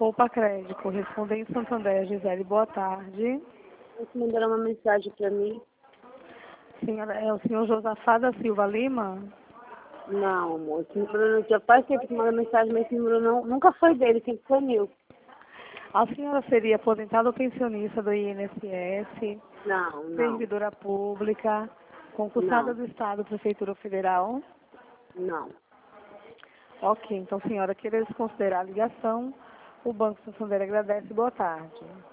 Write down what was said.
Poupa Crédito, correspondente Santander, Gisele, boa tarde. Eles mandaram uma mensagem para mim. Senhora, é o senhor Josafá da Silva Lima? Não, amor, esse número já faz tempo que manda mensagem, mas esse número nunca foi dele, sempre foi meu. A senhora seria aposentada ou pensionista do INSS, Não, não, servidora pública, concursada não, do Estado, Prefeitura Federal? não. Ok, então senhora, queira desconsiderar a ligação, o Banco Santander agradece, boa tarde.